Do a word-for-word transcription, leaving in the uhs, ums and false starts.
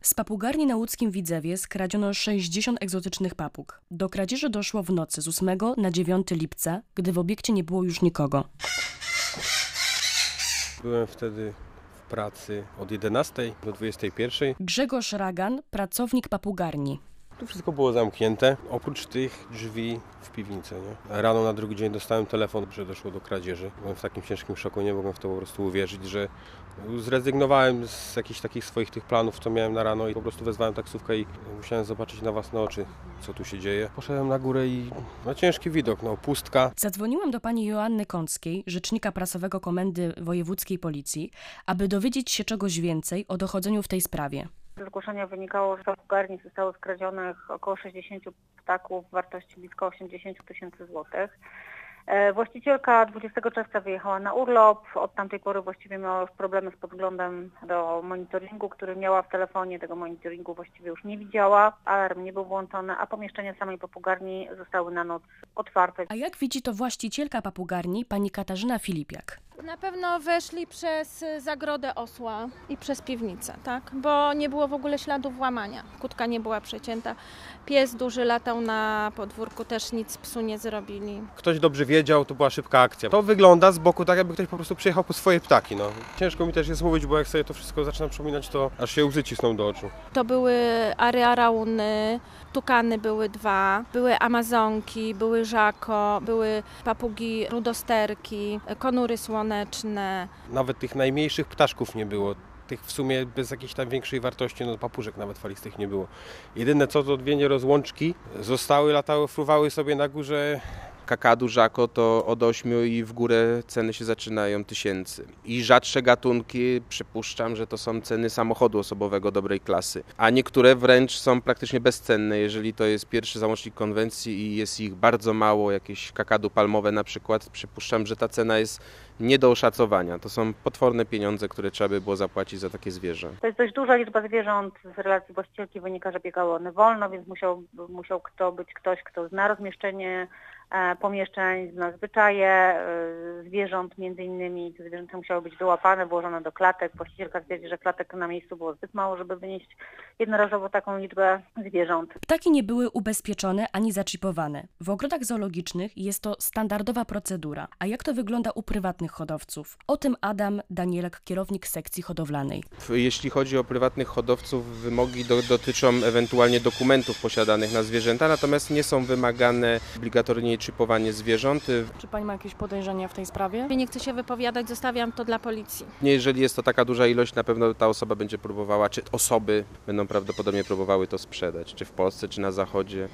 Z papugarni na łódzkim Widzewie skradziono sześćdziesiąt egzotycznych papug. Do kradzieży doszło w nocy z ósmego na dziewiąty lipca, gdy w obiekcie nie było już nikogo. Byłem wtedy w pracy od jedenastej do dwudziestej pierwszej. Grzegorz Ragan, pracownik papugarni. Tu wszystko było zamknięte, oprócz tych drzwi w piwnicy. Nie? Rano na drugi dzień dostałem telefon, że doszło do kradzieży. Byłem w takim ciężkim szoku, nie mogłem w to po prostu uwierzyć, że zrezygnowałem z jakichś takich swoich tych planów, co miałem na rano i po prostu wezwałem taksówkę i musiałem zobaczyć na własne oczy, co tu się dzieje. Poszedłem na górę i no, ciężki widok, no pustka. Zadzwoniłam do pani Joanny Kąckiej, rzecznika prasowego Komendy Wojewódzkiej Policji, aby dowiedzieć się czegoś więcej o dochodzeniu w tej sprawie. Z zgłoszenia wynikało, że w papugarni zostało skradzionych około sześćdziesiąt ptaków w wartości blisko osiemdziesiąt tysięcy złotych. Właścicielka dwudziestego czerwca wyjechała na urlop, od tamtej pory właściwie miała już problemy z podglądem do monitoringu, który miała w telefonie, tego monitoringu właściwie już nie widziała, alarm nie był włączony, a pomieszczenia samej papugarni zostały na noc otwarte. A jak widzi to właścicielka papugarni, pani Katarzyna Filipiak? Na pewno weszli przez zagrodę osła i przez piwnicę, tak? Bo nie było w ogóle śladów włamania. Kutka nie była przecięta. Pies duży latał na podwórku, też nic psu nie zrobili. Ktoś dobrze wiedział, to była szybka akcja. To wygląda z boku tak, jakby ktoś po prostu przyjechał po swoje ptaki. No. Ciężko mi też jest mówić, bo jak sobie to wszystko zaczynam przypominać, to aż się łzy cisną do oczu. To były arearauny, tukany były dwa, były amazonki, były żako, były papugi rudosterki, konury słoneczne. Nawet tych najmniejszych ptaszków nie było. Tych w sumie bez jakiejś tam większej wartości, no papużek nawet falistych nie było. Jedyne co to dwie nierozłączki zostały, latały, fruwały sobie na górze. Kakadu, żako to od ośmiu i w górę ceny się zaczynają tysięcy. I rzadsze gatunki, przypuszczam, że to są ceny samochodu osobowego dobrej klasy. A niektóre wręcz są praktycznie bezcenne, jeżeli to jest pierwszy załącznik konwencji i jest ich bardzo mało, jakieś kakadu palmowe na przykład. Przypuszczam, że ta cena jest nie do oszacowania. To są potworne pieniądze, które trzeba by było zapłacić za takie zwierzę. To jest dość duża liczba zwierząt. Z relacji właścicielki wynika, że biegały one wolno, więc musiał, musiał kto być ktoś, kto zna rozmieszczenie pomieszczeń, zna zwyczaje zwierząt, między innymi te zwierzęta musiały być wyłapane, włożone do klatek. Właścicielka twierdzi, że klatek na miejscu było zbyt mało, żeby wynieść jednorazowo taką liczbę zwierząt. Ptaki nie były ubezpieczone ani zaczipowane. W ogrodach zoologicznych jest to standardowa procedura. A jak to wygląda u prywatnych hodowców? O tym Adam Danielek, kierownik sekcji hodowlanej. Jeśli chodzi o prywatnych hodowców, wymogi do, dotyczą ewentualnie dokumentów posiadanych na zwierzęta, natomiast nie są wymagane obligatoryjnie czipowanie zwierząt. Czy pani ma jakieś podejrzenia w tej sprawie? Nie chcę się wypowiadać, zostawiam to dla policji. Jeżeli jest to taka duża ilość, na pewno ta osoba będzie próbowała, czy osoby będą prawdopodobnie próbowały to sprzedać, czy w Polsce, czy na Zachodzie.